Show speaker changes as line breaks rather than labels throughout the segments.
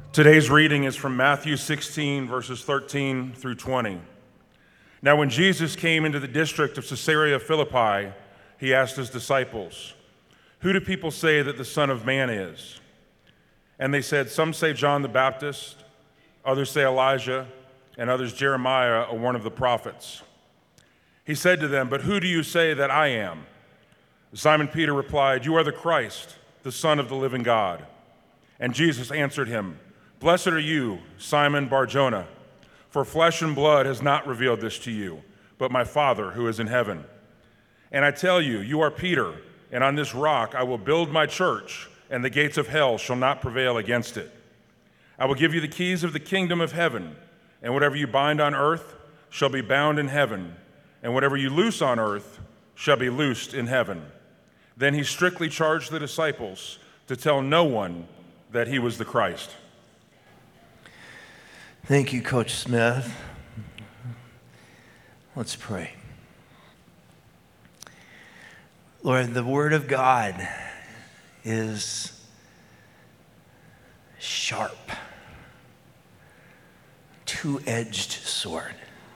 Today's reading is from Matthew 16, verses 13 through 20. Now, when Jesus came into the district of Caesarea Philippi, he asked his disciples, "Who do people say that the Son of Man is?" And they said, "Some say John the Baptist, others say Elijah, and others Jeremiah or one of the prophets." He said to them, "But who do you say that I am?" Simon Peter replied, "You are the Christ, the Son of the living God." And Jesus answered him, "Blessed are you, Simon Bar-Jonah, for flesh and blood has not revealed this to you, but my Father who is in heaven. And I tell you, you are Peter, and on this rock I will build my church, and the gates of hell shall not prevail against it. I will give you the keys of the kingdom of heaven, and whatever you bind on earth shall be bound in heaven, and whatever you loose on earth shall be loosed in heaven." Then he strictly charged the disciples to tell no one that he was the Christ.
Thank you, Coach Smith. Let's pray. Lord, the Word of God is sharp, two-edged sword.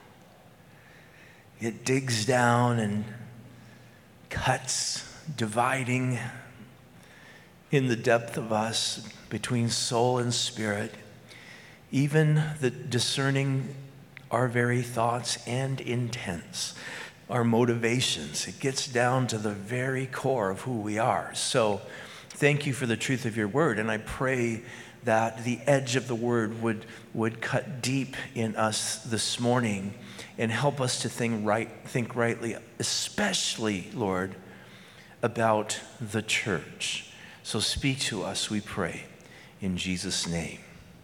It digs down and cuts, dividing in the depth of us between soul and spirit, even the discerning our very thoughts and intents, our motivations. It gets down to the very core of who we are. So thank you for the truth of your word, and I pray that the edge of the word would cut deep in us this morning and help us to think rightly, especially, Lord, about the church. So speak to us, we pray, in Jesus' name.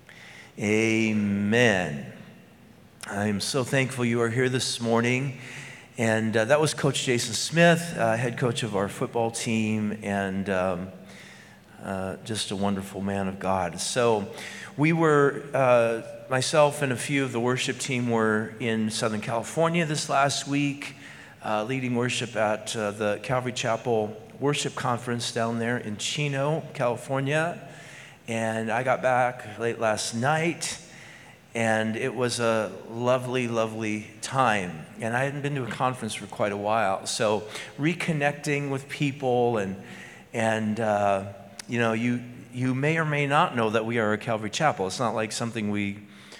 Amen. I'm so thankful you are here this morning. And that was Coach Jason Smith, head coach of our football team, and just a wonderful man of God. So we were, myself and a few of the worship team were in Southern California this last week, leading worship at the Calvary Chapel Worship Conference down there in Chino, California. And I got back late last night, and it was a lovely, lovely time. And I hadn't been to a conference for quite a while, so reconnecting with people and you know, you may or may not know that we are a Calvary Chapel. It's not like something we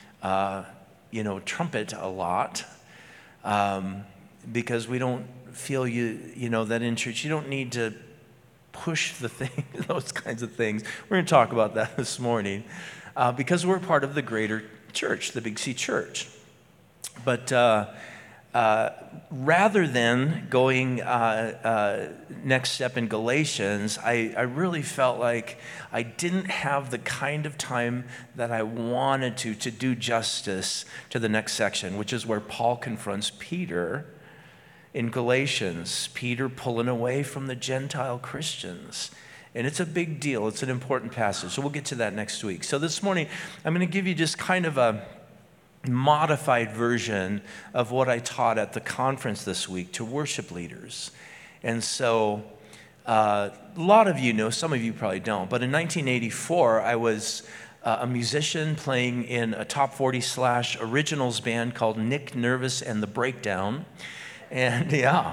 trumpet a lot, because we don't feel that in church you don't need to push the thing, those kinds of things. We're going to talk about that this morning, because we're part of the greater church, the Big C Church. But rather than going next step in Galatians, I really felt like I didn't have the kind of time that I wanted to do justice to the next section, which is where Paul confronts Peter in Galatians, Peter pulling away from the Gentile Christians. And it's a big deal. It's an important passage. So we'll get to that next week. So this morning, I'm going to give you just kind of a modified version of what I taught at the conference this week to worship leaders. And so a lot of you know, some of you probably don't, but in 1984, I was a musician playing in a top 40 / originals band called Nick Nervous and the Breakdown. And yeah,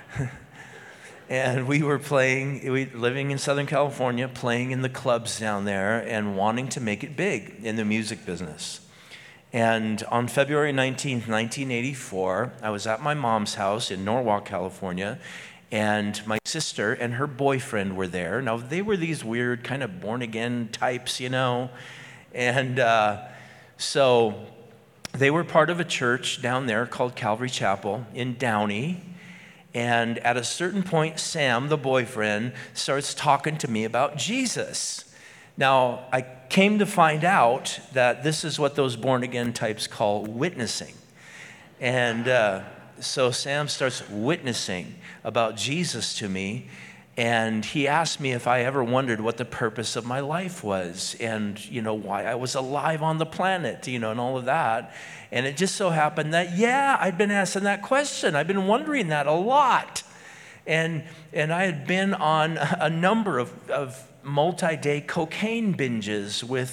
and we were living in Southern California, playing in the clubs down there and wanting to make it big in the music business. And on February 19th, 1984, I was at my mom's house in Norwalk, California, and my sister and her boyfriend were there. Now, they were these weird kind of born-again types, and so they were part of a church down there called Calvary Chapel in Downey. And at a certain point, Sam, the boyfriend, starts talking to me about Jesus. Now, I came to find out that this is what those born-again types call witnessing. And so Sam starts witnessing about Jesus to me. And he asked me if I ever wondered what the purpose of my life was and, why I was alive on the planet, and all of that. And it just so happened that, I'd been asking that question. I've been wondering that a lot. And I had been on a number of multi-day cocaine binges with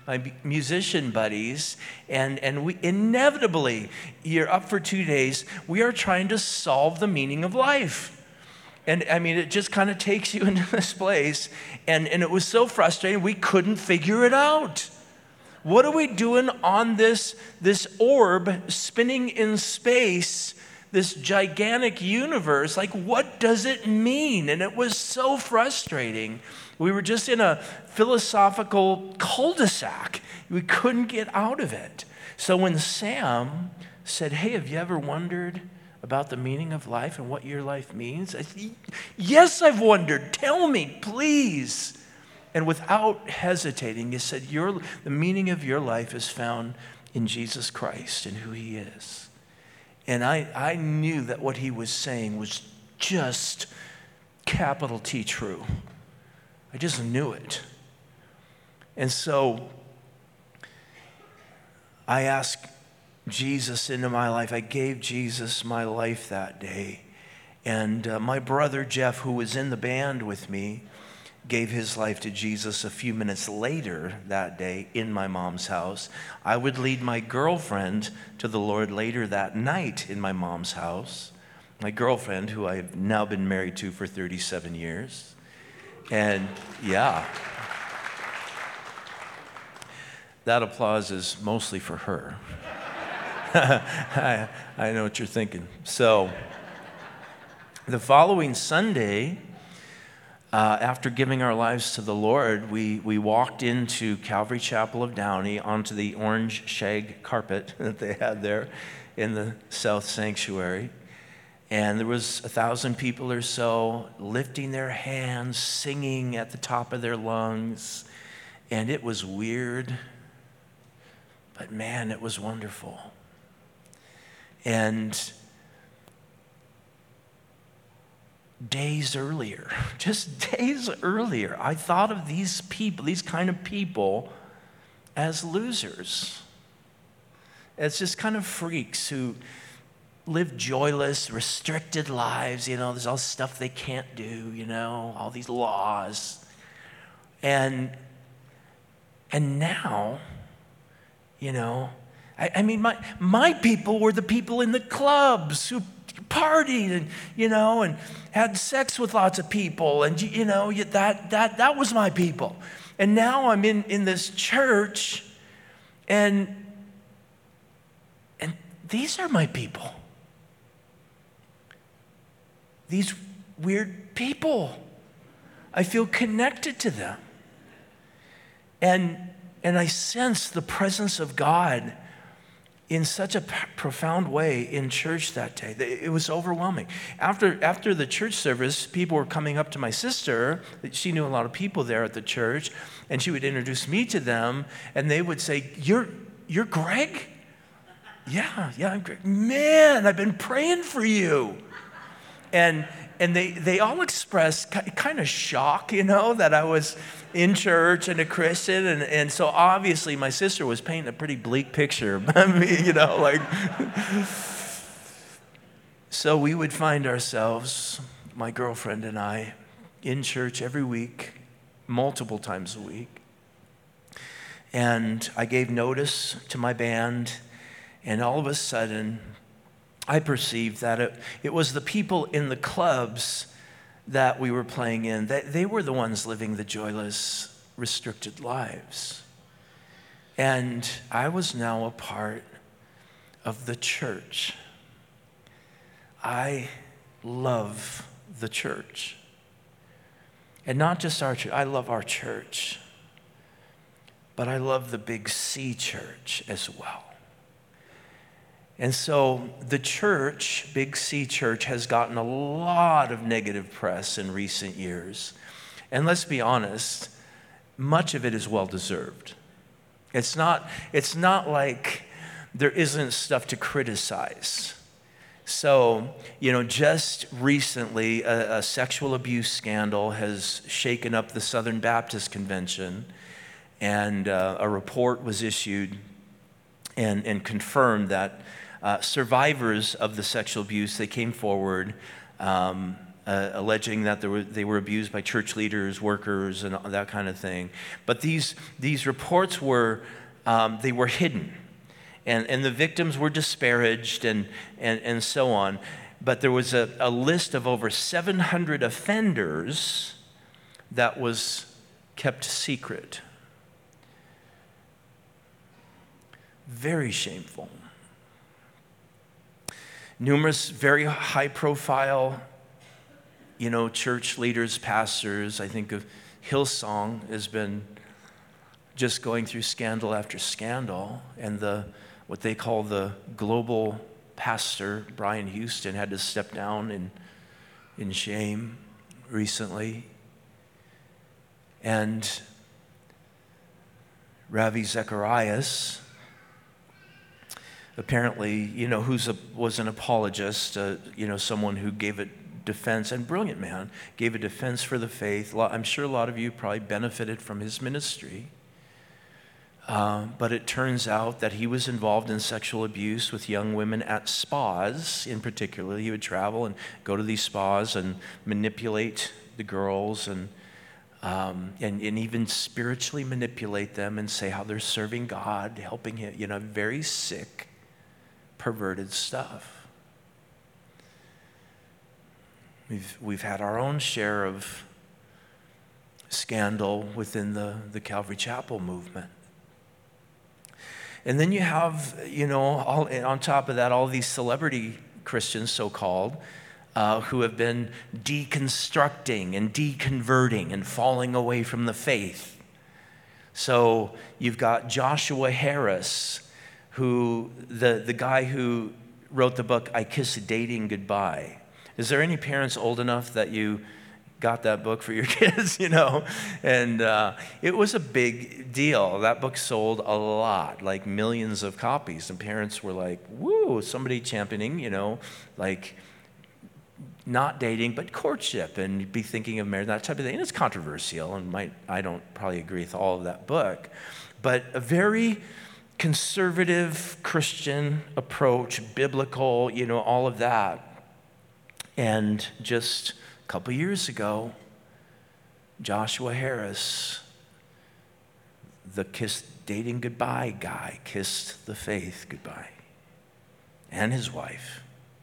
my musician buddies, and we inevitably, you're up for 2 days, we are trying to solve the meaning of life. And I mean, it just kind of takes you into this place, and it was so frustrating, we couldn't figure it out. What are we doing on this orb spinning in space, this gigantic universe? Like, what does it mean? And it was so frustrating. We were just in a philosophical cul-de-sac. We couldn't get out of it. So when Sam said, hey, have you ever wondered about the meaning of life and what your life means? I said, yes, I've wondered. Tell me, please. And without hesitating, he said, the meaning of your life is found in Jesus Christ and who he is. And I knew that what he was saying was just capital T true. I just knew it. And so I asked Jesus into my life. I gave Jesus my life that day. And my brother Jeff, who was in the band with me, gave his life to Jesus a few minutes later that day in my mom's house. I would lead my girlfriend to the Lord later that night in my mom's house. My girlfriend, who I've now been married to for 37 years. And yeah, that applause is mostly for her. I know what you're thinking. So the following Sunday, after giving our lives to the Lord, we walked into Calvary Chapel of Downey onto the orange shag carpet that they had there in the South Sanctuary. And there was 1,000 people or so lifting their hands, singing at the top of their lungs. And it was weird, but man, it was wonderful. And just days earlier, I thought of these people, these kind of people, as losers, as just kind of freaks who live joyless, restricted lives. There's all stuff they can't do, all these laws. And now, I mean, my people were the people in the clubs who partied and had sex with lots of people, and that was my people. And now I'm in this church, and these are my people. These weird people. I feel connected to them. And I sense the presence of God in such a profound way in church that day. It was overwhelming. After the church service, people were coming up to my sister. She knew a lot of people there at the church, and she would introduce me to them, and they would say, You're Greg? Yeah, I'm Greg. Man, I've been praying for you. And they all expressed kind of shock, that I was in church and a Christian. And so obviously my sister was painting a pretty bleak picture of me, So we would find ourselves, my girlfriend and I, in church every week, multiple times a week. And I gave notice to my band, and all of a sudden, I perceived that it was the people in the clubs that we were playing in, that they were the ones living the joyless, restricted lives. And I was now a part of the church. I love the church. And not just our church, I love our church. But I love the Big C church as well. And so the church, Big C Church, has gotten a lot of negative press in recent years. And let's be honest, much of it is well-deserved. It's not like there isn't stuff to criticize. So, just recently, a sexual abuse scandal has shaken up the Southern Baptist Convention, and a report was issued and confirmed that survivors of the sexual abuse, they came forward alleging that they were abused by church leaders, workers, and that kind of thing. But these reports were they were hidden, and the victims were disparaged and so on. But there was a list of over 700 offenders that was kept secret. Very shameful. Numerous very high-profile, church leaders, pastors. I think of Hillsong has been just going through scandal after scandal, and what they call the global pastor, Brian Houston, had to step down in shame recently. And Ravi Zacharias, apparently, was an apologist, someone who gave a defense, and brilliant man, gave a defense for the faith. I'm sure a lot of you probably benefited from his ministry. But it turns out that he was involved in sexual abuse with young women at spas in particular. He would travel and go to these spas and manipulate the girls and even spiritually manipulate them and say how they're serving God, helping him, very sick, perverted stuff. We've had our own share of scandal within the Calvary Chapel movement. And then you have, on top of that, all these celebrity Christians, so-called, who have been deconstructing and deconverting and falling away from the faith. So you've got Joshua Harris, who, the guy who wrote the book, I Kiss Dating Goodbye. Is there any parents old enough that you got that book for your kids, And it was a big deal. That book sold a lot, like millions of copies. And parents were like, woo, somebody championing, like not dating, but courtship, and be thinking of marriage, that type of thing. And it's controversial, and I don't probably agree with all of that book. But a very conservative Christian approach, biblical, all of that. And just a couple years ago, Joshua Harris, the Kiss Dating Goodbye guy, kissed the faith goodbye, and his wife.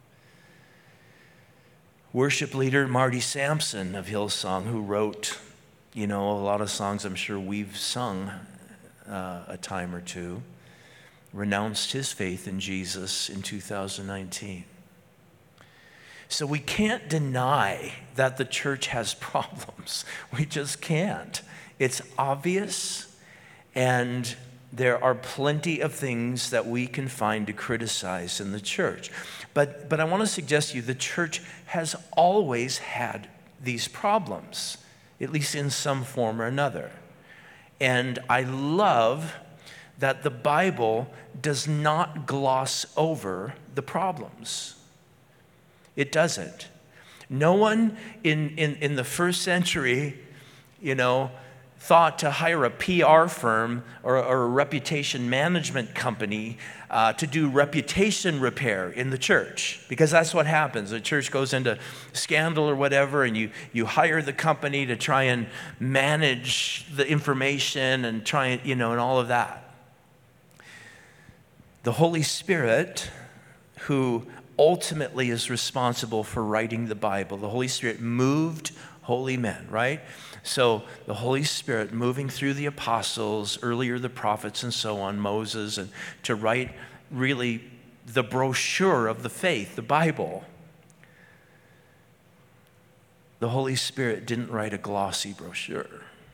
Worship leader Marty Sampson of Hillsong, who wrote, a lot of songs I'm sure we've sung a time or two, renounced his faith in Jesus in 2019. So we can't deny that the church has problems. We just can't. It's obvious, and there are plenty of things that we can find to criticize in the church. But I want to suggest to you the church has always had these problems, at least in some form or another. And I love that the Bible does not gloss over the problems. It doesn't. No one in the first century, thought to hire a PR firm or a reputation management company to do reputation repair in the church, because that's what happens. The church goes into scandal or whatever, and you hire the company to try and manage the information and try and, and all of that. The Holy Spirit, who ultimately is responsible for writing the Bible. The Holy Spirit moved holy men, right? So the Holy Spirit moving through the apostles, earlier the prophets and so on, Moses, and to write really the brochure of the faith, the Bible. The Holy Spirit didn't write a glossy brochure.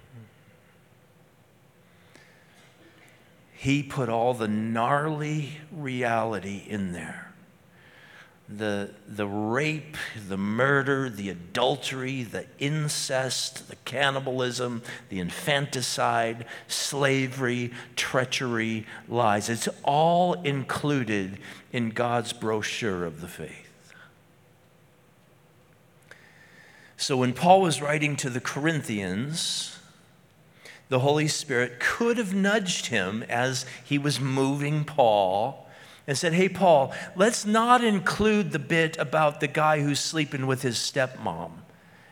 He put all the gnarly reality in there. The rape, the murder, the adultery, the incest, the cannibalism, the infanticide, slavery, treachery, lies. It's all included in God's brochure of the faith. So when Paul was writing to the Corinthians, the Holy Spirit could have nudged him as he was moving Paul and said, hey, Paul, let's not include the bit about the guy who's sleeping with his stepmom.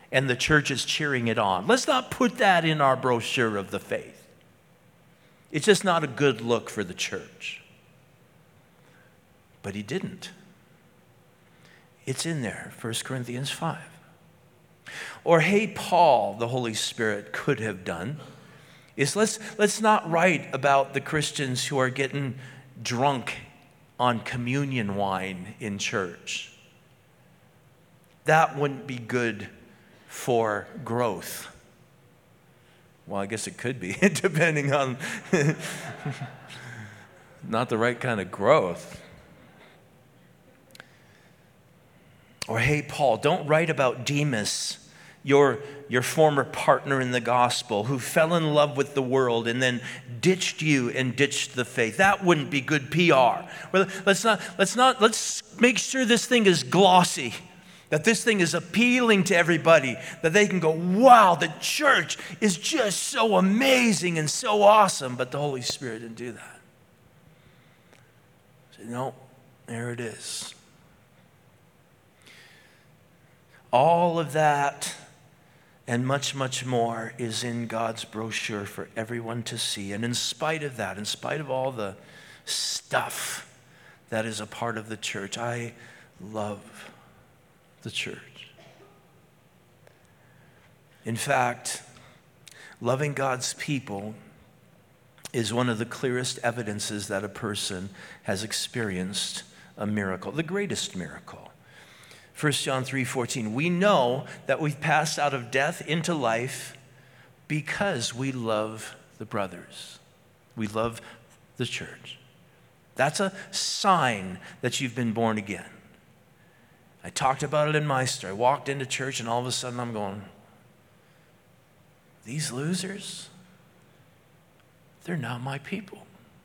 and the church is cheering it on. Let's not put that in our brochure of the faith. It's just not a good look for the church. But he didn't. It's in there, 1 Corinthians 5. Or, hey, Paul, the Holy Spirit could have done, is let's not write about the Christians who are getting drunk on communion wine in church. That wouldn't be good for growth. Well, I guess it could be, depending on not the right kind of growth. Or, hey, Paul, don't write about Demas, your former partner in the gospel, who fell in love with the world and then ditched you and ditched the faith. That wouldn't be good PR. Well, let's make sure this thing is glossy, that this thing is appealing to everybody, that they can go, wow, the church is just so amazing and so awesome. But the Holy Spirit didn't do that. So, no, there it is. All of that and much, much more is in God's brochure for everyone to see. And in spite of that, in spite of all the stuff that is a part of the church, I love the church. In fact, loving God's people is one of the clearest evidences that a person has experienced a miracle, the greatest miracle. 1 John 3:14, we know that we've passed out of death into life because we love the brothers. We love the church. That's a sign that you've been born again. I talked about it in Meister. I walked into church and all of a sudden I'm going, these losers, they're not my people.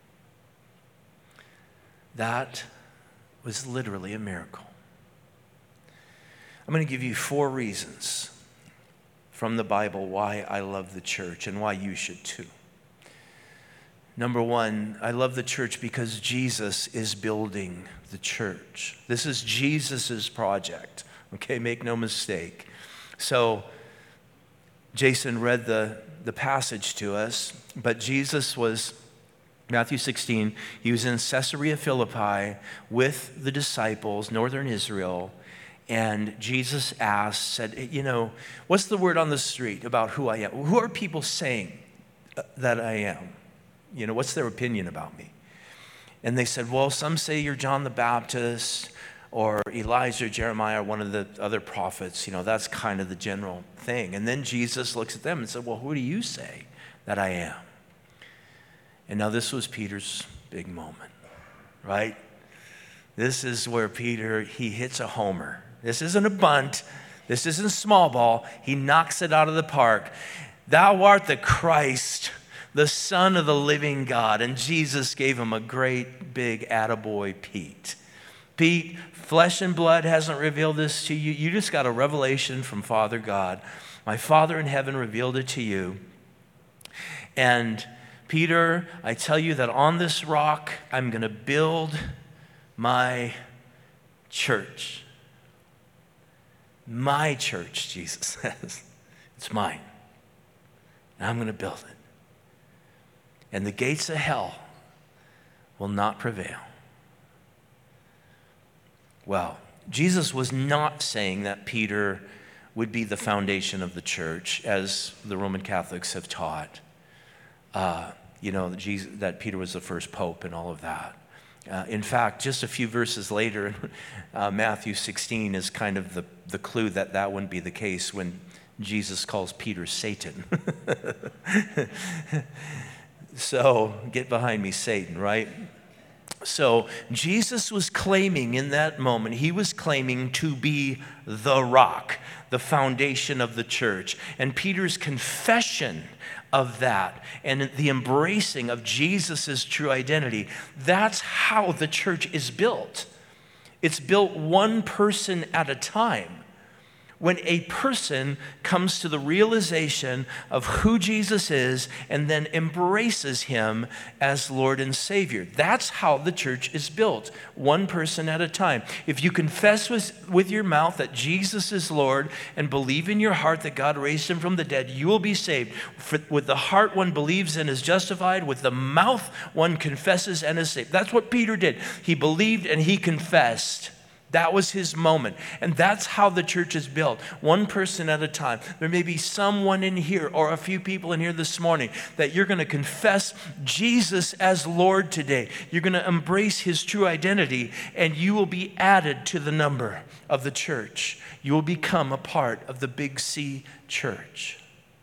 That was literally a miracle. I'm going to give you 4 reasons from the Bible why I love the church and why you should too. Number 1, I love the church because Jesus is building the church. This is Jesus's project, okay? Make no mistake. So Jason read the passage to us, but Jesus was, Matthew 16, he was in Caesarea Philippi with the disciples, northern Israel, and Jesus said, what's the word on the street about who I am? Who are people saying that I am? What's their opinion about me? And they said, well, some say you're John the Baptist or Elijah, Jeremiah, or one of the other prophets. That's kind of the general thing. And then Jesus looks at them and said, well, who do you say that I am? And now this was Peter's big moment, right? This is where Peter, he hits a homer. This isn't a bunt. This isn't small ball. He knocks it out of the park. Thou art the Christ, the Son of the living God. And Jesus gave him a great big attaboy, Pete. Pete, flesh and blood hasn't revealed this to you. You just got a revelation from Father God. My Father in heaven revealed it to you. And Peter, I tell you that on this rock, I'm going to build my church. My church, Jesus says. It's mine. And I'm going to build it. And the gates of hell will not prevail. Well, Jesus was not saying that Peter would be the foundation of the church, as the Roman Catholics have taught. That Peter was the first pope and all of that. In fact, just a few verses later, Matthew 16 is kind of the clue that wouldn't be the case when Jesus calls Peter Satan. So, get behind me, Satan, right? So, Jesus was claiming in that moment, he was claiming to be the rock, the foundation of the church. And Peter's confession of that and the embracing of Jesus' true identity, that's how the church is built. It's built one person at a time. When a person comes to the realization of who Jesus is and then embraces him as Lord and Savior. That's how the church is built, one person at a time. If you confess with your mouth that Jesus is Lord and believe in your heart that God raised him from the dead, you will be saved. With the heart one believes and is justified. With the mouth one confesses and is saved. That's what Peter did. He believed and he confessed. That was his moment. And that's how the church is built, one person at a time. There may be someone in here or a few people in here this morning that you're going to confess Jesus as Lord today. You're going to embrace his true identity, and you will be added to the number of the church. You will become a part of the Big C church.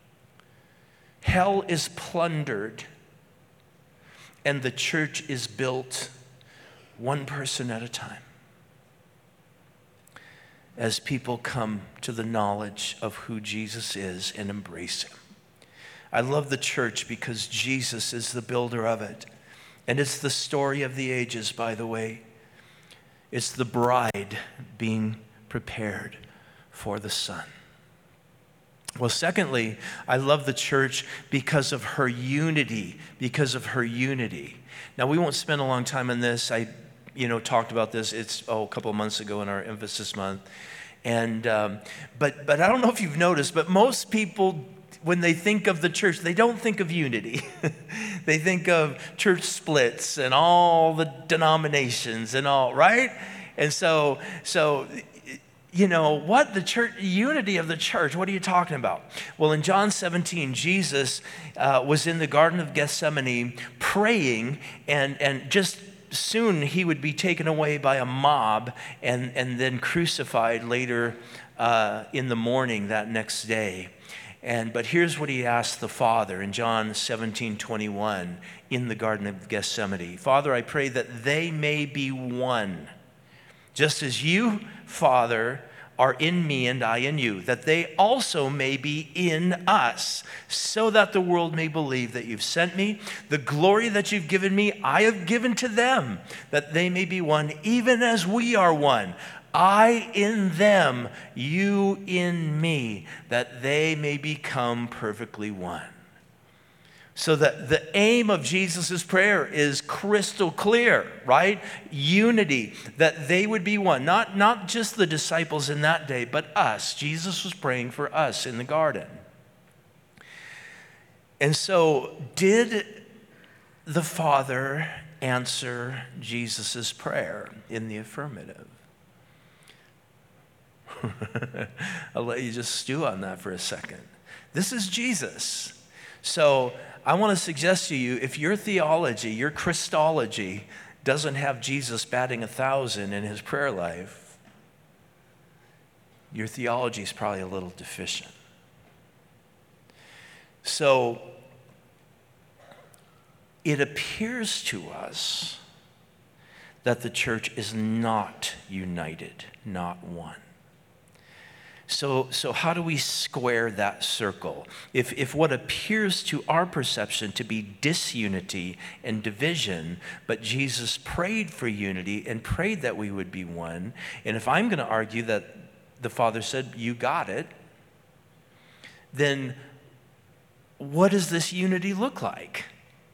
Hell is plundered, and the church is built one person at a time, as people come to the knowledge of who Jesus is and embrace him. I love the church because Jesus is the builder of it. And it's the story of the ages, by the way. It's the bride being prepared for the Son. Well, secondly, I love the church because of her unity, Now, we won't spend a long time on this. I talked about this. It's a couple of months ago in our emphasis month, and but I don't know if you've noticed, but most people, when they think of the church, they don't think of unity. They think of church splits and all the denominations and all, right? And so what the church, unity of the church, what are you talking about? Well, in John 17, Jesus was in the Garden of Gethsemane praying, and just soon he would be taken away by a mob and then crucified later in the morning that next day. But here's what he asked the Father in John 17:21 in the Garden of Gethsemane. Father, I pray that they may be one, just as you, Father, are in me and I in you, that they also may be in us, so that the world may believe that you've sent me. The glory that you've given me, I have given to them, that they may be one, even as we are one. I in them, you in me, that they may become perfectly one. So that the aim of Jesus' prayer is crystal clear, right? Unity, that they would be one. Not just the disciples in that day, but us. Jesus was praying for us in the garden. And so, did the Father answer Jesus' prayer in the affirmative? I'll let you just stew on that for a second. This is Jesus. So I want to suggest to you, if your theology, your Christology, doesn't have Jesus batting 1,000 in his prayer life, your theology is probably a little deficient. So it appears to us that the church is not united, not one. So how do we square that circle? If what appears to our perception to be disunity and division, but Jesus prayed for unity and prayed that we would be one, and if I'm going to argue that the Father said, you got it, then what does this unity look like?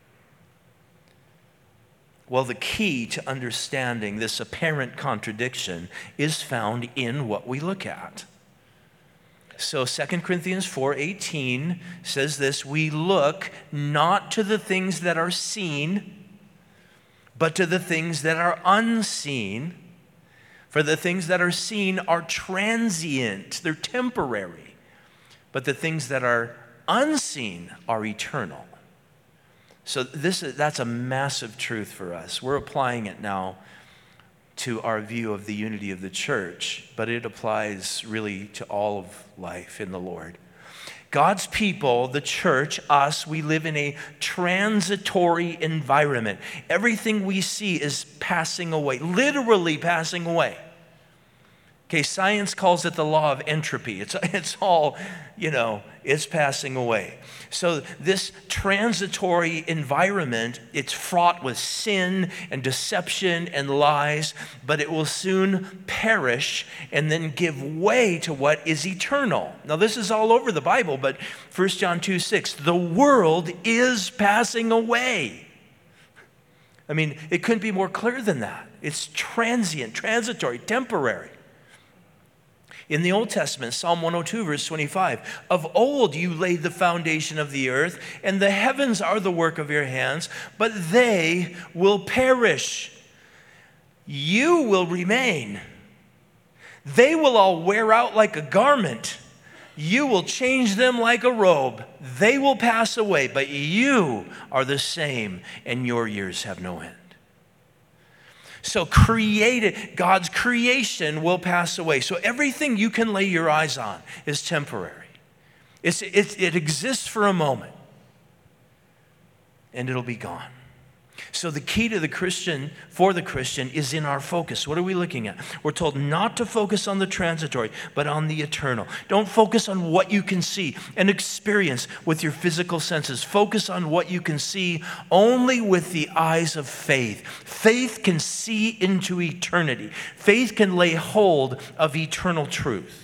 Well, the key to understanding this apparent contradiction is found in what we look at. So 2 Corinthians 4:18 says this, we look not to the things that are seen, but to the things that are unseen. For the things that are seen are transient, they're temporary. But the things that are unseen are eternal. So that's a massive truth for us. We're applying it now to our view of the unity of the church, but it applies really to all of life in the Lord. God's people, the church, us, we live in a transitory environment. Everything we see is passing away, literally passing away. Okay, science calls it the law of entropy. It's all, it's passing away. So this transitory environment, it's fraught with sin and deception and lies, but it will soon perish and then give way to what is eternal. Now this is all over the Bible, but 1 John 2:6, the world is passing away. I mean, it couldn't be more clear than that. It's transient, transitory, temporary. In the Old Testament, Psalm 102, verse 25, of old you laid the foundation of the earth, and the heavens are the work of your hands, but they will perish. You will remain. They will all wear out like a garment. You will change them like a robe. They will pass away, but you are the same, and your years have no end. So God's creation will pass away. So everything you can lay your eyes on is temporary. It exists for a moment, and it'll be gone. So the key to for the Christian is in our focus. What are we looking at? We're told not to focus on the transitory, but on the eternal. Don't focus on what you can see and experience with your physical senses. Focus on what you can see only with the eyes of faith. Faith can see into eternity. Faith can lay hold of eternal truth.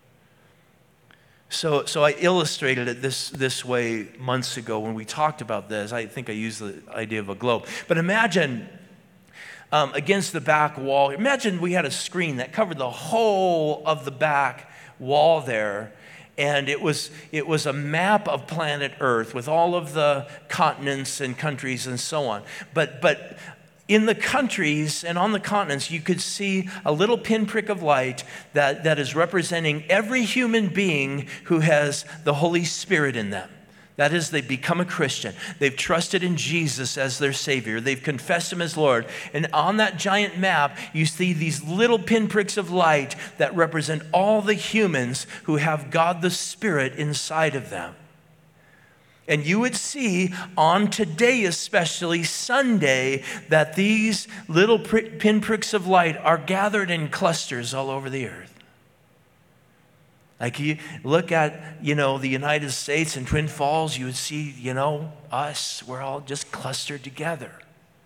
So I illustrated it this way months ago when we talked about this. I think I used the idea of a globe. But imagine against the back wall, imagine we had a screen that covered the whole of the back wall there. And it was a map of planet Earth with all of the continents and countries and so on. But in the countries and on the continents, you could see a little pinprick of light that is representing every human being who has the Holy Spirit in them. That is, they've become a Christian. They've trusted in Jesus as their Savior. They've confessed Him as Lord. And on that giant map, you see these little pinpricks of light that represent all the humans who have God the Spirit inside of them. And you would see on today, especially Sunday, that these little pinpricks of light are gathered in clusters all over the earth. Like you look at, the United States and Twin Falls, you would see, us, we're all just clustered together.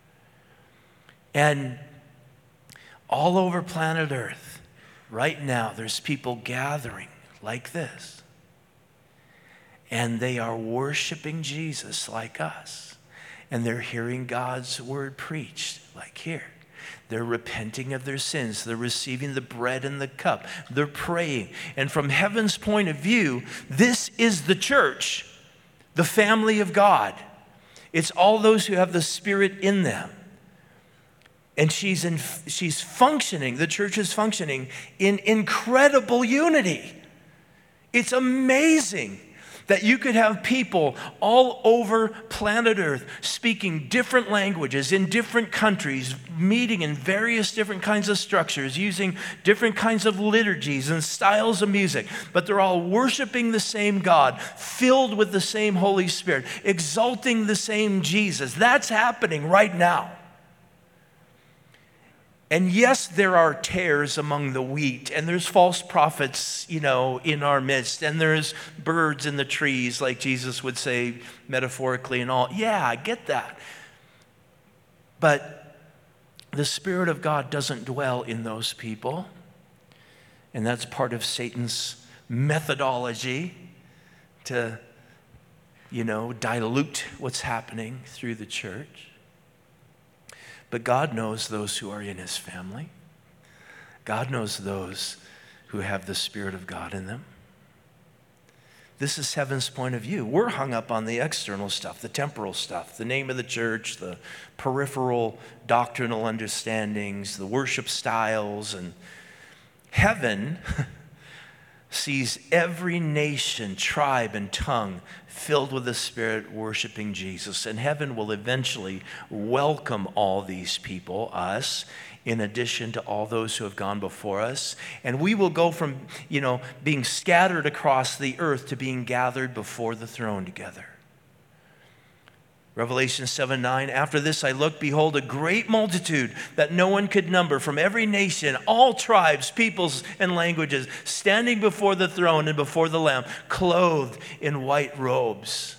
And all over planet Earth, right now, there's people gathering like this. And they are worshiping Jesus like us. And they're hearing God's word preached like here. They're repenting of their sins. They're receiving the bread and the cup. They're praying. And from heaven's point of view, this is the church, the family of God. It's all those who have the Spirit in them. And she's functioning, the church is functioning in incredible unity. It's amazing that you could have people all over planet Earth speaking different languages in different countries, meeting in various different kinds of structures, using different kinds of liturgies and styles of music, but they're all worshiping the same God, filled with the same Holy Spirit, exalting the same Jesus. That's happening right now. And yes, there are tares among the wheat, and there's false prophets, in our midst, and there's birds in the trees, like Jesus would say metaphorically and all. Yeah, I get that. But the Spirit of God doesn't dwell in those people, and that's part of Satan's methodology to, dilute what's happening through the church. But God knows those who are in His family. God knows those who have the Spirit of God in them. This is heaven's point of view. We're hung up on the external stuff, the temporal stuff, the name of the church, the peripheral doctrinal understandings, the worship styles. And heaven sees every nation, tribe, and tongue filled with the Spirit worshiping Jesus. And heaven will eventually welcome all these people, us, in addition to all those who have gone before us. And we will go from, being scattered across the earth to being gathered before the throne together. Revelation 7:9, after this I looked, behold, a great multitude that no one could number from every nation, all tribes, peoples, and languages, standing before the throne and before the Lamb, clothed in white robes.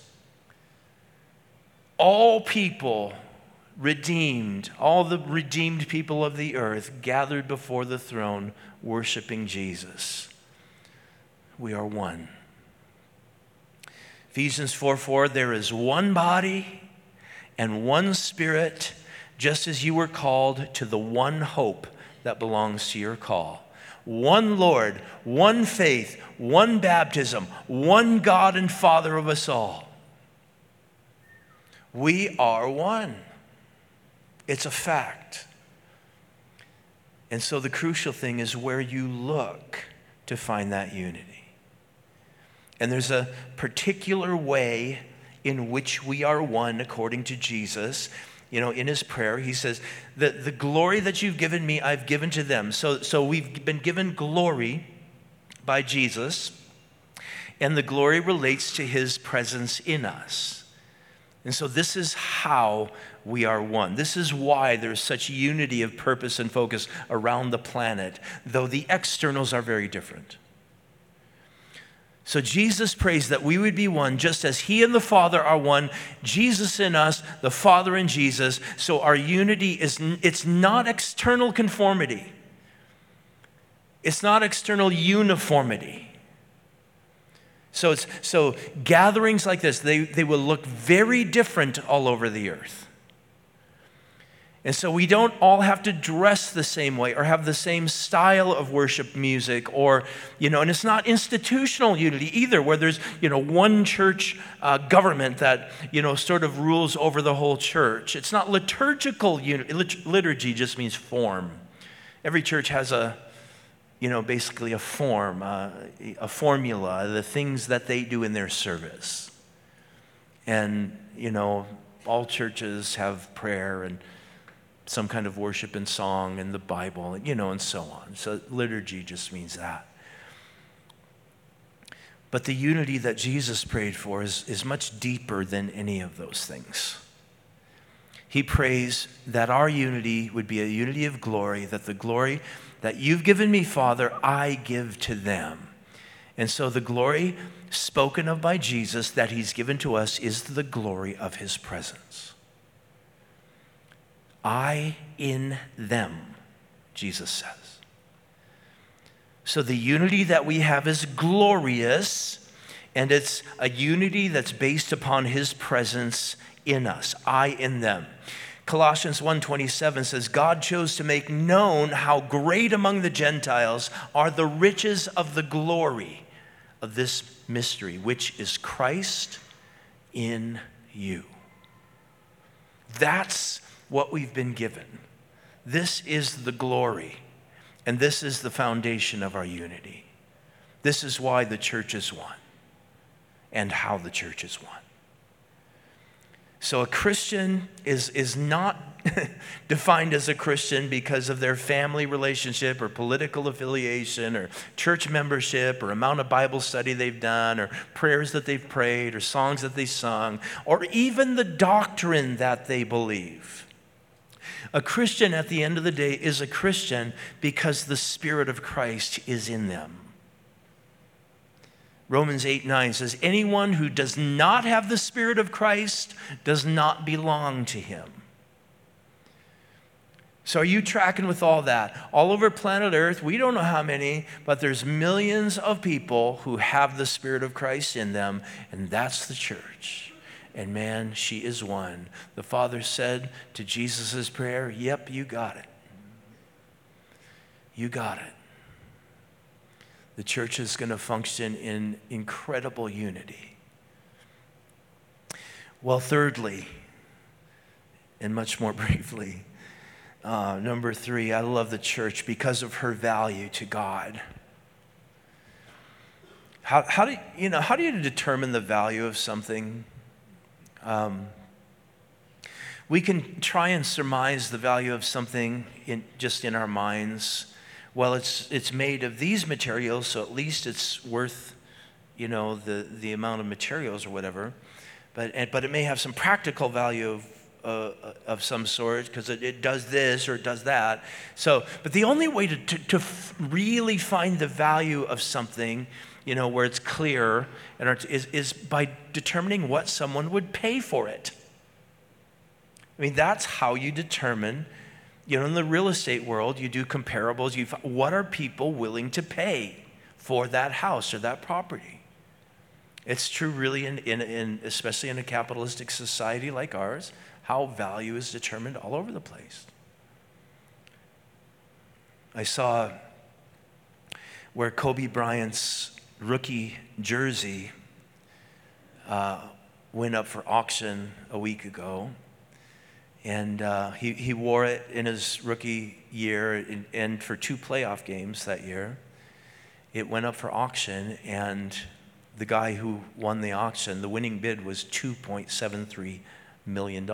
All people redeemed, all the redeemed people of the earth gathered before the throne, worshiping Jesus. We are one. Ephesians 4:4, there is one body and one Spirit, just as you were called to the one hope that belongs to your call. One Lord, one faith, one baptism, one God and Father of us all. We are one. It's a fact. And so the crucial thing is where you look to find that unity. And there's a particular way in which we are one according to Jesus. You know, in his prayer, he says, the glory that you've given me, I've given to them. So we've been given glory by Jesus, and the glory relates to his presence in us. And so this is how we are one. This is why there's such unity of purpose and focus around the planet, though the externals are very different. So Jesus prays that we would be one, just as he and the Father are one, Jesus in us, the Father in Jesus. So our unity it's not external conformity. It's not external uniformity. So gatherings like this, they will look very different all over the earth. And so we don't all have to dress the same way or have the same style of worship music or, and it's not institutional unity either, where there's, one church government that, sort of rules over the whole church. It's not liturgical unity. Liturgy just means form. Every church has basically a form, a formula, the things that they do in their service. And, all churches have prayer and some kind of worship and song and the Bible, and so on. So liturgy just means that. But the unity that Jesus prayed for is much deeper than any of those things. He prays that our unity would be a unity of glory, that the glory that you've given me, Father, I give to them. And so the glory spoken of by Jesus that he's given to us is the glory of his presence. I in them, Jesus says. So the unity that we have is glorious, and it's a unity that's based upon his presence in us, I in them. Colossians 1:27 says, God chose to make known how great among the Gentiles are the riches of the glory of this mystery, which is Christ in you. That's what we've been given. This is the glory, and this is the foundation of our unity. This is why the church is one, and how the church is one. So a Christian is not defined as a Christian because of their family relationship or political affiliation or church membership or amount of Bible study they've done or prayers that they've prayed or songs that they sung or even the doctrine that they believe. A Christian at the end of the day is a Christian because the Spirit of Christ is in them. Romans 8:9 says, anyone who does not have the Spirit of Christ does not belong to him. So are you tracking with all that? All over planet Earth, we don't know how many, but there's millions of people who have the Spirit of Christ in them, and that's the church. And man, she is one. The Father said to Jesus' prayer, yep, you got it. You got it. The church is going to function in incredible unity. Well, thirdly, and much more briefly, number 3, I love the church because of her value to God. How do you determine the value of something? We can try and surmise the value of something just in our minds. Well, it's made of these materials, so at least it's worth, the amount of materials or whatever. but it may have some practical value of some sort because it does this or it does that. So, but the only way to really find the value of something, where it's clear, is by determining what someone would pay for it. I mean, that's how you determine, in the real estate world, you do comparables. What are people willing to pay for that house or that property? It's true really especially in a capitalistic society like ours, how value is determined all over the place. I saw where Kobe Bryant's rookie jersey went up for auction a week ago. And he wore it in his rookie year and for 2 playoff games that year. It went up for auction, and the guy who won the auction, the winning bid was $2.73 million.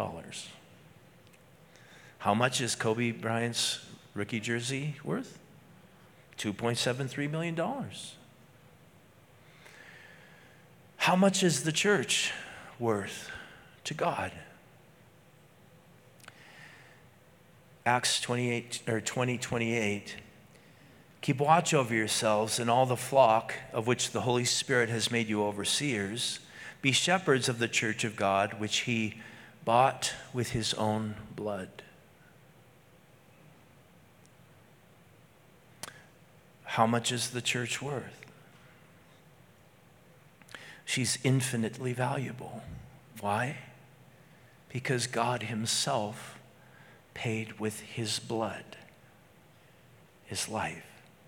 How much is Kobe Bryant's rookie jersey worth? $2.73 million. How much is the church worth to God? Acts 20:28. Keep watch over yourselves and all the flock of which the Holy Spirit has made you overseers. Be shepherds of the church of God, which he bought with his own blood. How much is the church worth? She's infinitely valuable. Why? Because God himself paid with his blood, his life.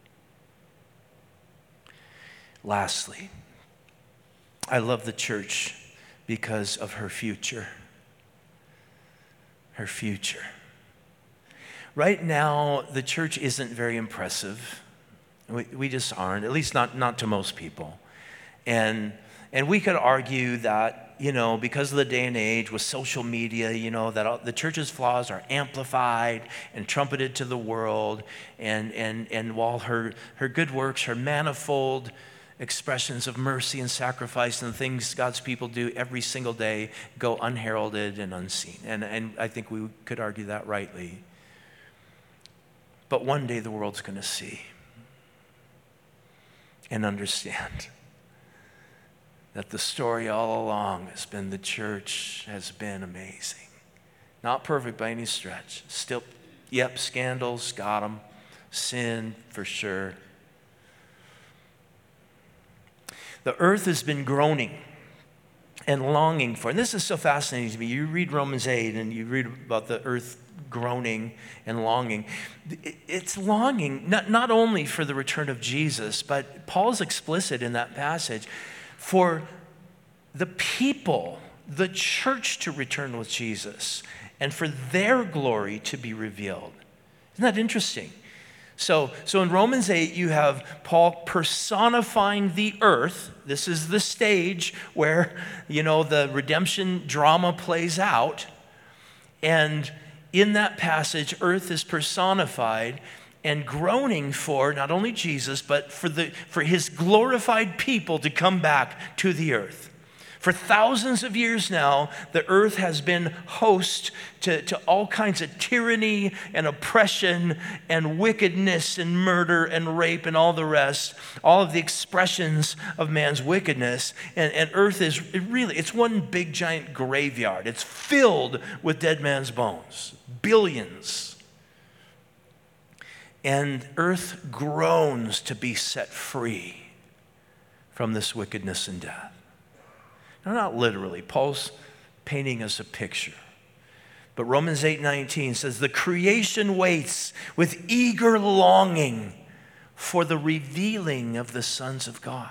Lastly, I love the church because of her future. Her future. Right now, the church isn't very impressive. We just aren't, at least not to most people. And we could argue that, because of the day and age with social media, that the church's flaws are amplified and trumpeted to the world. And while her good works, her manifold expressions of mercy and sacrifice and the things God's people do every single day go unheralded and unseen. And I think we could argue that rightly. But one day the world's going to see and understand that the story all along has been the church has been amazing. Not perfect by any stretch. Still, scandals, got them. Sin, for sure. The earth has been groaning and longing for, and this is so fascinating to me. You read Romans 8 and you read about the earth groaning and longing. It's longing not only for the return of Jesus, but Paul's explicit in that passage for the people, the church to return with Jesus and for their glory to be revealed. Isn't that interesting? So in Romans 8, you have Paul personifying the earth. This is the stage where, the redemption drama plays out. And in that passage, earth is personified and groaning for not only Jesus, but for his glorified people to come back to the earth. For thousands of years now, the earth has been host to all kinds of tyranny and oppression and wickedness and murder and rape and all the rest, all of the expressions of man's wickedness. And earth it's one big giant graveyard. It's filled with dead man's bones, billions. And earth groans to be set free from this wickedness and death. No, not literally. Paul's painting us a picture. But Romans 8:19 says, the creation waits with eager longing for the revealing of the sons of God.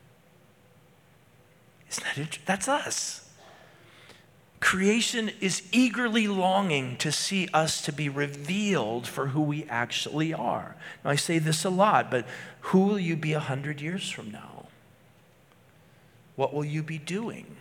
Isn't that interesting? That's us. Creation is eagerly longing to see us to be revealed for who we actually are. Now, I say this a lot, but who will you be 100 years from now? What will you be doing?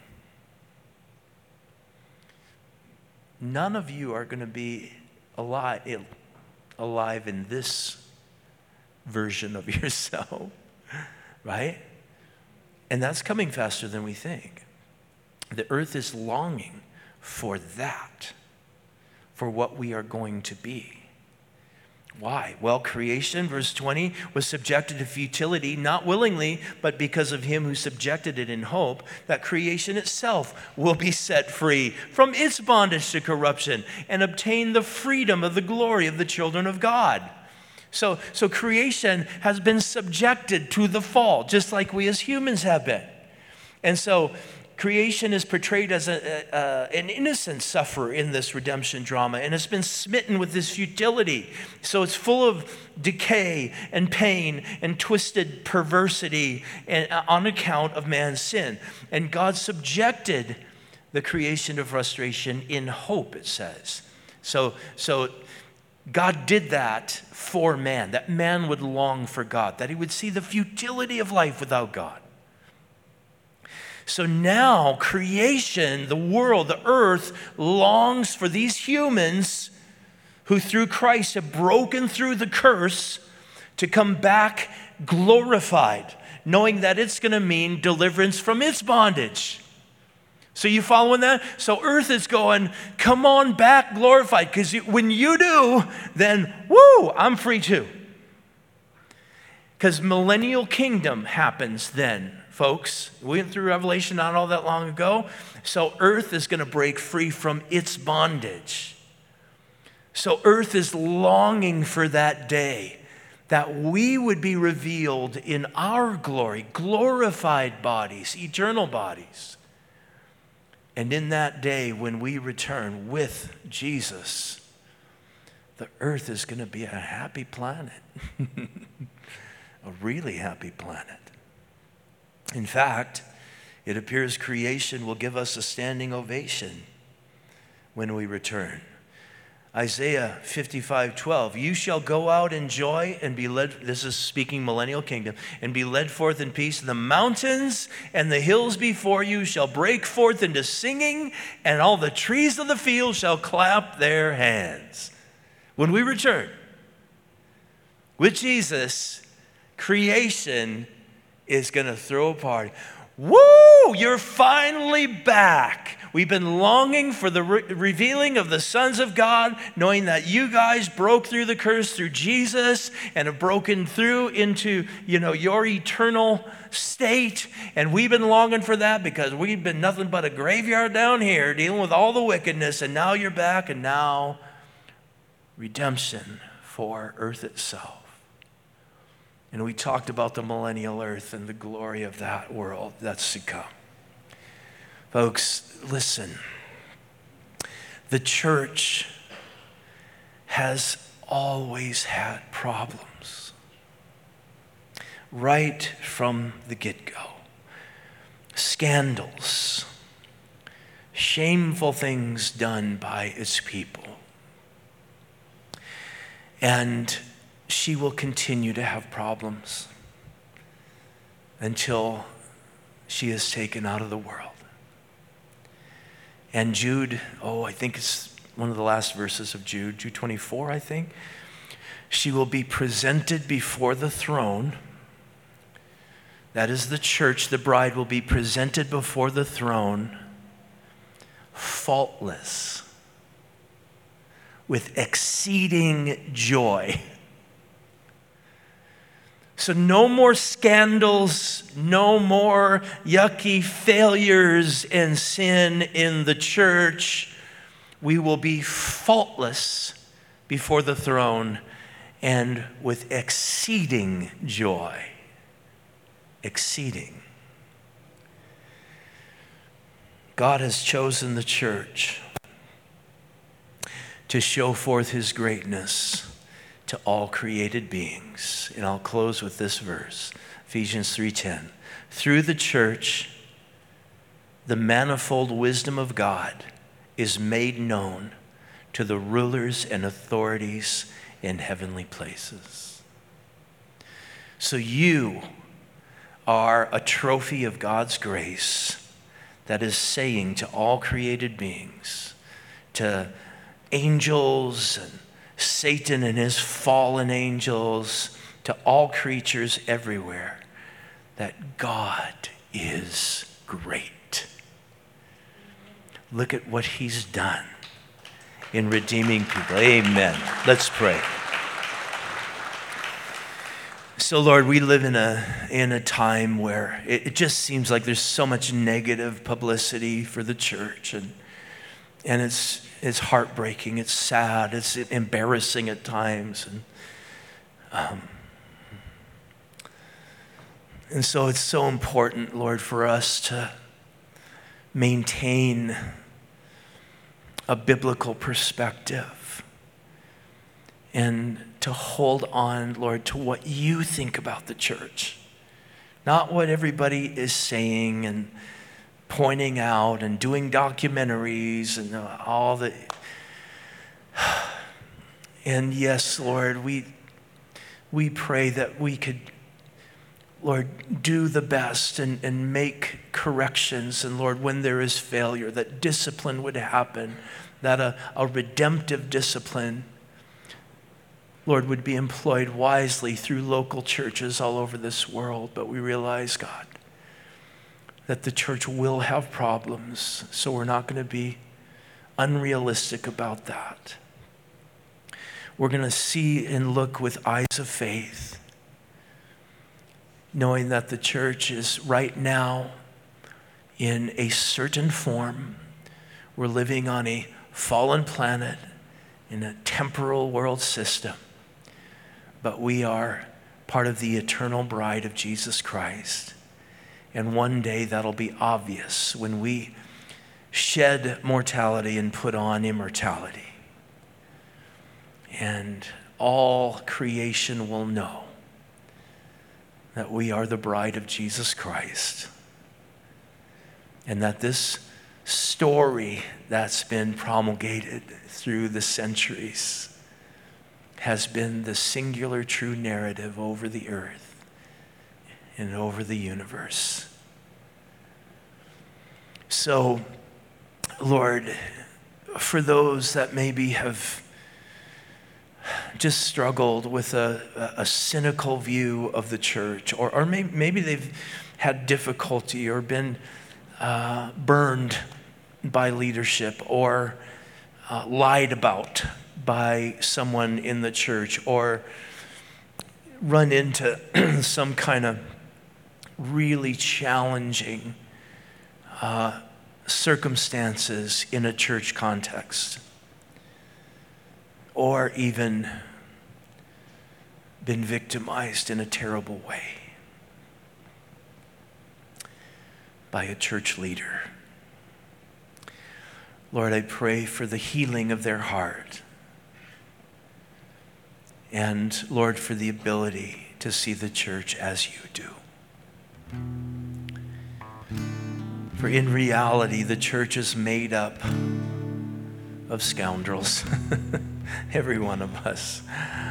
None of you are going to be alive in this version of yourself, right? And that's coming faster than we think. The earth is longing for that, for what we are going to be. Why? Well, creation, verse 20, was subjected to futility, not willingly, but because of him who subjected it in hope that creation itself will be set free from its bondage to corruption and obtain the freedom of the glory of the children of God. So creation has been subjected to the fall, just like we as humans have been. And so creation is portrayed as an innocent sufferer in this redemption drama, and it's been smitten with this futility. So it's full of decay and pain and twisted perversity and, on account of man's sin. And God subjected the creation to frustration in hope, it says. So God did that for man, that man would long for God, that he would see the futility of life without God. So now creation, the world, the earth, longs for these humans who through Christ have broken through the curse to come back glorified, knowing that it's going to mean deliverance from its bondage. So you following that? So earth is going, come on back glorified, because when you do, then woo, I'm free too. Because millennial kingdom happens then. Folks, we went through Revelation not all that long ago. So earth is going to break free from its bondage. So earth is longing for that day that we would be revealed in our glory, glorified bodies, eternal bodies. And in that day when we return with Jesus, the earth is going to be a happy planet, a really happy planet. In fact, it appears creation will give us a standing ovation when we return. Isaiah 55:12, you shall go out in joy and be led, this is speaking millennial kingdom, and be led forth in peace. The mountains and the hills before you shall break forth into singing, and all the trees of the field shall clap their hands. When we return with Jesus, creation is going to throw a party. Woo! You're finally back. We've been longing for the revealing of the sons of God, knowing that you guys broke through the curse through Jesus and have broken through into, your eternal state. And we've been longing for that because we've been nothing but a graveyard down here dealing with all the wickedness. And now you're back, and now redemption for earth itself. And we talked about the millennial earth and the glory of that world that's to come. Folks, listen. The church has always had problems right from the get-go. Scandals, shameful things done by its people. And she will continue to have problems until she is taken out of the world. And Jude, I think it's one of the last verses of Jude 24, I think. She will be presented before the throne. That is the church. The bride will be presented before the throne, faultless, with exceeding joy. So no more scandals, no more yucky failures and sin in the church. We will be faultless before the throne and with exceeding joy. Exceeding. God has chosen the church to show forth his greatness to all created beings. And I'll close with this verse, Ephesians 3:10. Through the church, the manifold wisdom of God is made known to the rulers and authorities in heavenly places. So you are a trophy of God's grace that is saying to all created beings, to angels and Satan and his fallen angels, to all creatures everywhere, that God is great. Look at what he's done in redeeming people. Amen. Let's pray. So, Lord, we live in a time where it just seems like there's so much negative publicity for the church, and it's heartbreaking, it's sad, it's embarrassing at times, and so it's so important, Lord, for us to maintain a biblical perspective and to hold on, Lord, to what you think about the church. Not what everybody is saying and pointing out and doing documentaries and all the... And yes, Lord, we pray that we could, Lord, do the best and make corrections. And Lord, when there is failure, that discipline would happen, that a redemptive discipline, Lord, would be employed wisely through local churches all over this world. But we realize, God, that the church will have problems, so we're not going to be unrealistic about that. We're going to see and look with eyes of faith, knowing that the church is right now in a certain form. We're living on a fallen planet in a temporal world system, but we are part of the eternal bride of Jesus Christ. And one day that'll be obvious when we shed mortality and put on immortality. And all creation will know that we are the bride of Jesus Christ. And that this story that's been promulgated through the centuries has been the singular true narrative over the earth and over the universe. So, Lord, for those that maybe have just struggled with a cynical view of the church, or maybe they've had difficulty or been burned by leadership, or lied about by someone in the church, or run into some kind of really challenging circumstances in a church context, or even been victimized in a terrible way by a church leader. Lord, I pray for the healing of their heart. And Lord, for the ability to see the church as you do. For in reality, the church is made up of scoundrels. Every one of us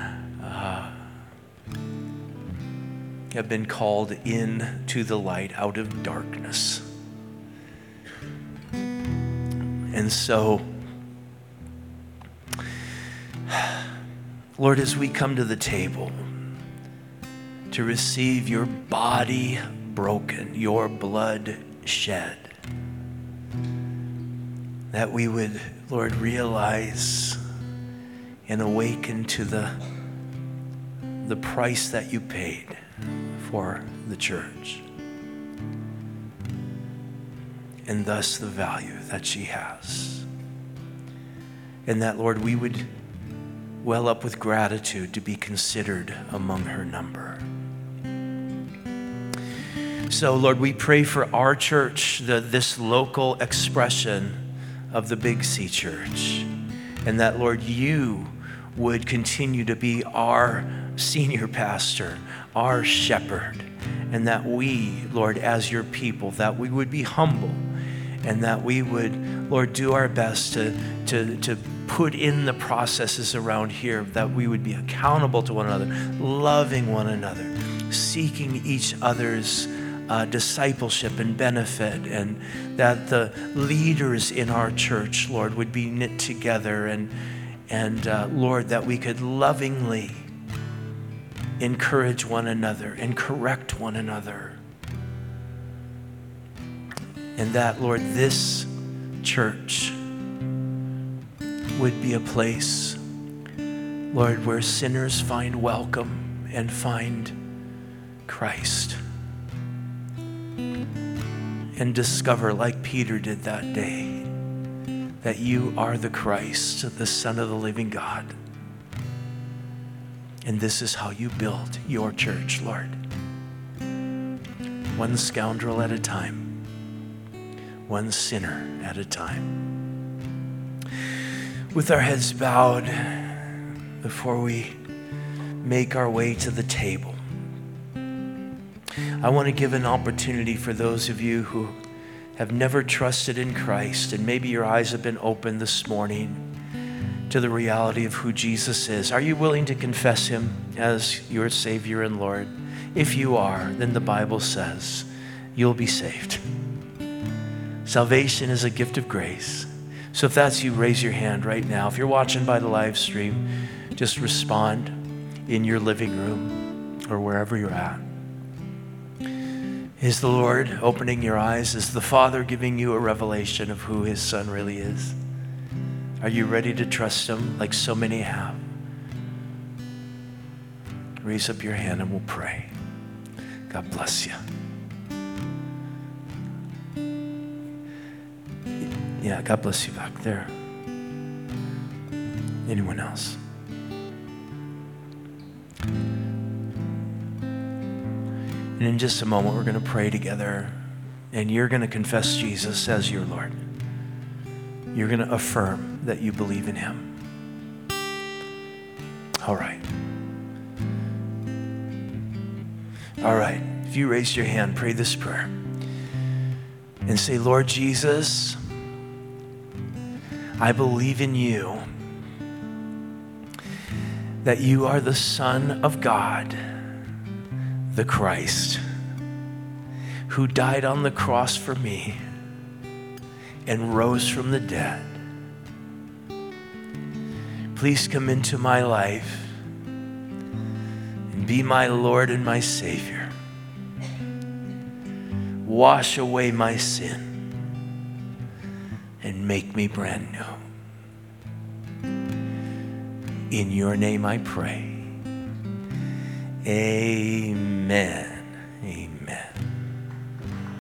have been called into the light out of darkness. And so, Lord, as we come to the table to receive your body broken, your blood shed, that we would, Lord, realize and awaken to the price that you paid for the church, and thus the value that she has. And that, Lord, we would well up with gratitude to be considered among her number. So, Lord, we pray for our church, this local expression of the Big C Church, and that, Lord, you would continue to be our senior pastor, our shepherd, and that we, Lord, as your people, that we would be humble, and that we would, Lord, do our best to put in the processes around here, that we would be accountable to one another, loving one another, seeking each other's discipleship and benefit, and that the leaders in our church, Lord, would be knit together, and Lord, that we could lovingly encourage one another and correct one another. And that, Lord, this church would be a place, Lord, where sinners find welcome and find Christ and discover, like Peter did that day, that you are the Christ, the Son of the living God. And this is how you build your church, Lord. One scoundrel at a time, one sinner at a time. With our heads bowed, before we make our way to the table, I want to give an opportunity for those of you who have never trusted in Christ, and maybe your eyes have been opened this morning to the reality of who Jesus is. Are you willing to confess him as your Savior and Lord? If you are, then the Bible says you'll be saved. Salvation is a gift of grace. So if that's you, raise your hand right now. If you're watching by the live stream, just respond in your living room or wherever you're at. Is the Lord opening your eyes? Is the Father giving you a revelation of who his Son really is? Are you ready to trust him like so many have? Raise up your hand and we'll pray. God bless you. Yeah, God bless you back there. Anyone else? And in just a moment, we're going to pray together, and you're going to confess Jesus as your Lord. You're going to affirm that you believe in him. All right. All right. If you raised your hand, pray this prayer and say, Lord Jesus, I believe in you, that you are the Son of God, the Christ, who died on the cross for me and rose from the dead. Please come into my life and be my Lord and my Savior. Wash away my sin and make me brand new. In your name I pray. Amen.